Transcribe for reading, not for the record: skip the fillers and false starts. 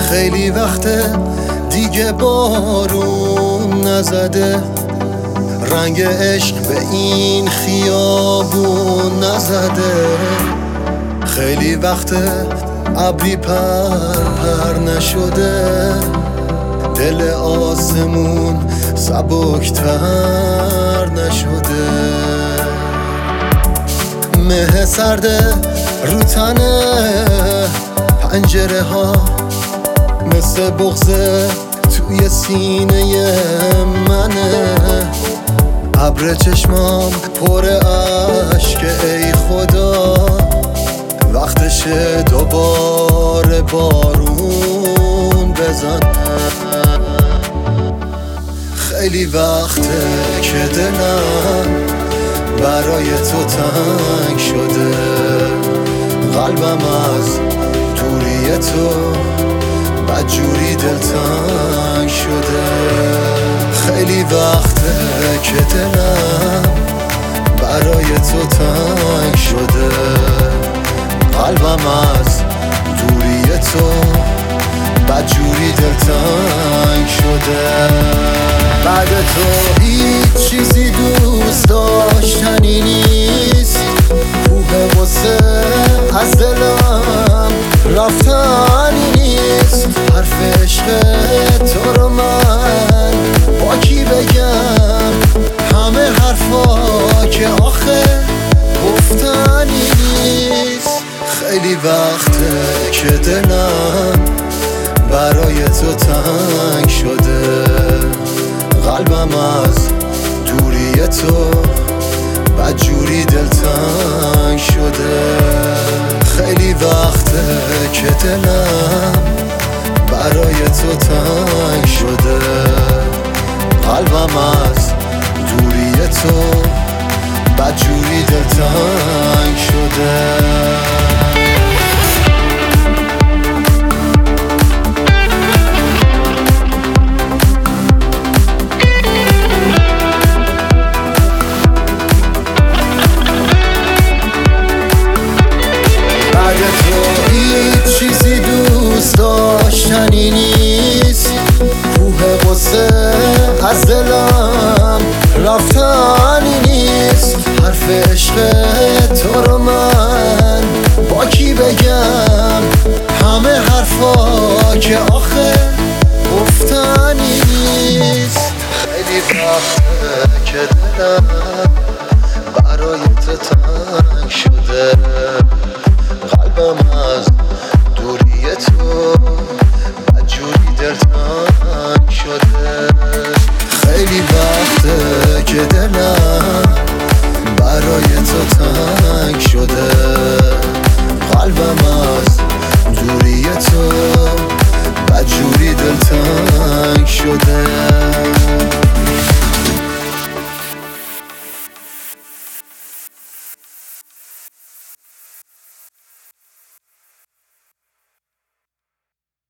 خیلی وقته دیگه بارون نزده، رنگ عشق به این خیابون نزده. خیلی وقته ابری پر نشده، دل آسمون سبکتر نشده. مه سرده رو تنه پنجره ها، مثل بغضه توی سینه منه. ابر چشمام پر اشک، ای خدا وقتشه دوباره بارون بزنه. خیلی وقته که دلم برای تو تنگ شده، قلبم از دوری تو بدجوری دلتنگ شده. خیلی وقته که دلم برای تو تنگ شده، قلبم از دوری تو بدجوری دلتنگ شده. بعد تو هیچ چیزی دوست داشتنی نیست، کوه غصه از دلم رفتنی نیست. حرف عشق تو رو من با کی بگم، همه حرفا که آخه گفتنی نیست. خیلی وقته که دلم برای تو تنگ شده، قلبم از دوری تو بدجوری دلتنگ شده. خیلی وقته که دلم برای تو تنگ شده، قلبم از دوری تو بدجوری دلتنگ شده. هیچ چیزی دوست داشتنی نیست، کوه غصه از دلم رفتنی نیست. حرف عشق تو رو من با کی بگم، همه حرفا که آخه گفتنی نیست. خیلی وقته که دلم برای تو تنگ شده، قلبم از دوری تو بدجوری دلتنگ شده. خیلی وقته که دلم برای تو تنگ شده، قلبم